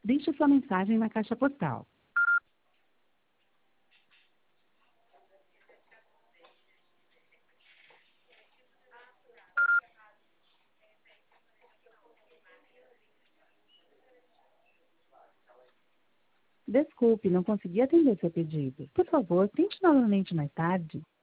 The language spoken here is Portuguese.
Deixe sua mensagem na caixa postal. Desculpe, não consegui atender seu pedido. Por favor, tente novamente mais tarde.